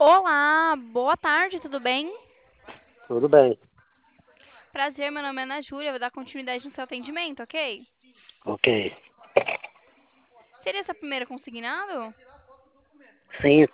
Olá, boa tarde, tudo bem? Tudo bem. Prazer, meu nome é Ana Júlia, vou dar continuidade no seu atendimento, ok? Ok. Seria essa primeira consignado? Sim,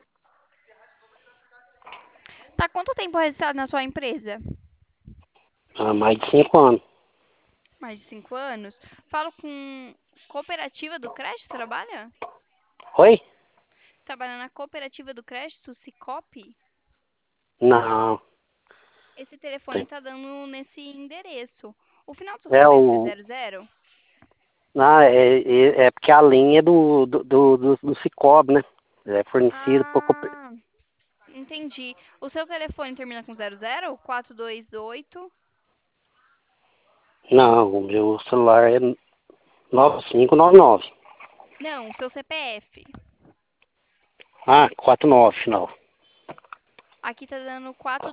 Tá quanto tempo registrado na sua empresa? há mais de 5 anos. Mais de 5 anos. Falo com Cooperativa do Crédito, trabalha? Oi? Trabalha na Cooperativa do Crédito, Cicobi? Não. Esse telefone Tem. tá dando nesse endereço. O final do seu É CPF é o. 00? Não, é porque a linha é do Cicobi, né? É fornecido por. Ah, entendi. O seu telefone termina com 00? 428? Não, o meu celular é 9599. Não, o seu CPF. Ah, 49 final. Aqui tá dando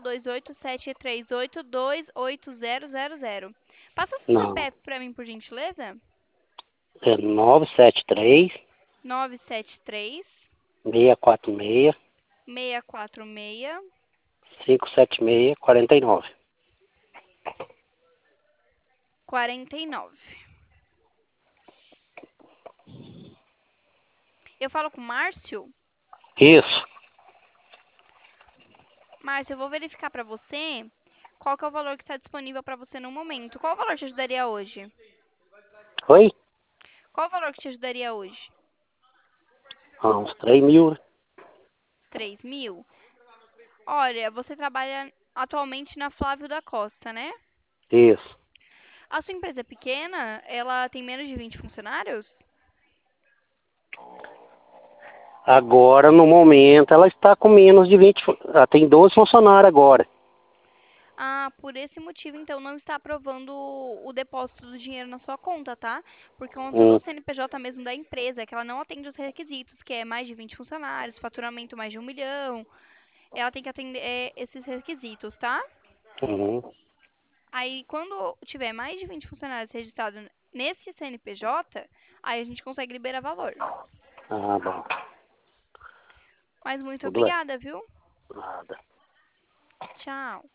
428-738-28000. Passa o seu Não. CPF pra mim, por gentileza. É 973 973 646 646 576 49. 49. Eu falo com o Márcio. Isso. Márcio, eu vou verificar pra você qual que é o valor que está disponível pra você no momento. Qual o valor que te ajudaria hoje? Oi? Qual o valor que te ajudaria hoje? Ah, uns 3.000, né? 3.000? Olha, você trabalha atualmente na Flávio da Costa, né? Isso. A sua empresa é pequena? Ela tem menos de 20 funcionários? Agora, no momento, ela está com menos de 20. Ela tem 12 funcionários agora. Ah, por esse motivo, então, não está aprovando o depósito do dinheiro na sua conta, tá? Por conta do Hum, CNPJ mesmo da empresa, que ela não atende os requisitos, que é mais de 20 funcionários, faturamento mais de 1 milhão. Ela tem que atender esses requisitos, tá? uhum. Aí, quando tiver mais de 20 funcionários registrados nesse CNPJ, aí a gente consegue liberar valor. Ah, bom. Mas muito Tudo bem. obrigada, viu? Nada. Tchau.